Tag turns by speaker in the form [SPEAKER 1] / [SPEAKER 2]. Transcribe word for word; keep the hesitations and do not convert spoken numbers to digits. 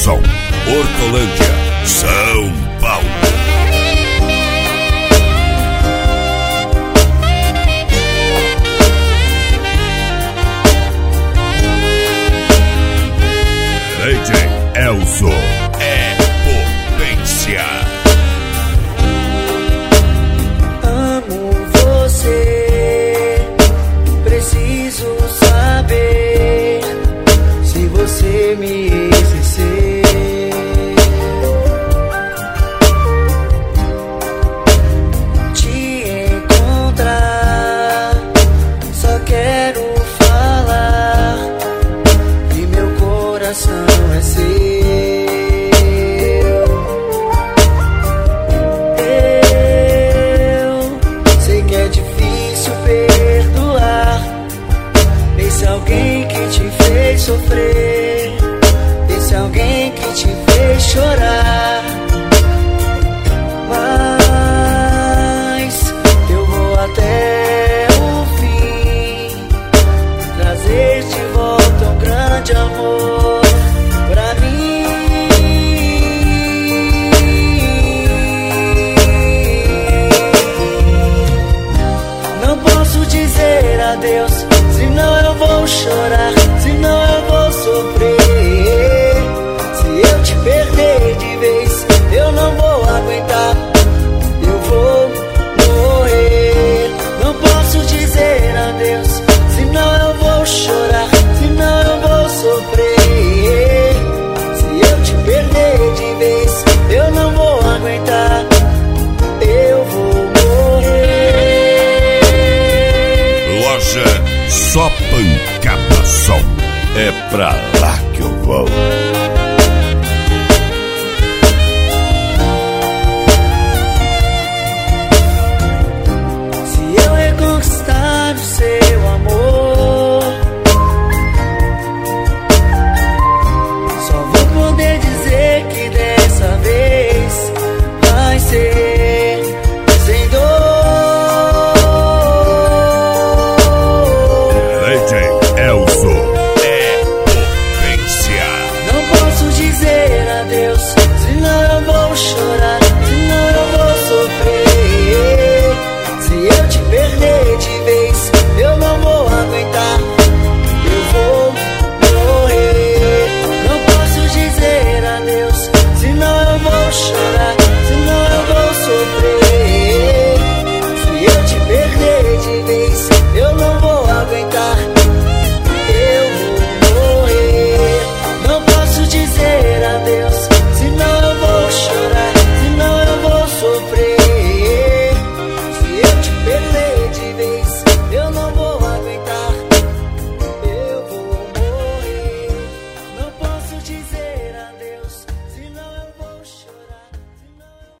[SPEAKER 1] Som, Hortolândia, São Paulo. D J Elzo é potência.
[SPEAKER 2] Amo você, preciso saber se você me esquecer. Te encontrar, só quero falar que meu coração é seu. Eu sei que é difícil perdoar esse alguém que te fez sofrer, esse alguém que te fez chorar. Mas eu vou até o fim trazer de volta um grande amor pra mim. Não posso dizer adeus, senão eu vou chorar, senão eu vou sofrer. Se eu te perder de vez, eu não vou aguentar, eu vou morrer. Não posso dizer adeus, senão eu vou chorar, senão eu vou sofrer. Se eu te perder de vez, eu não vou aguentar, eu vou morrer.
[SPEAKER 1] Loja Só Pancada Som, é pra lá que eu vou.
[SPEAKER 2] Se eu reconquistar o seu amor, só vou poder dizer que dessa vez vai ser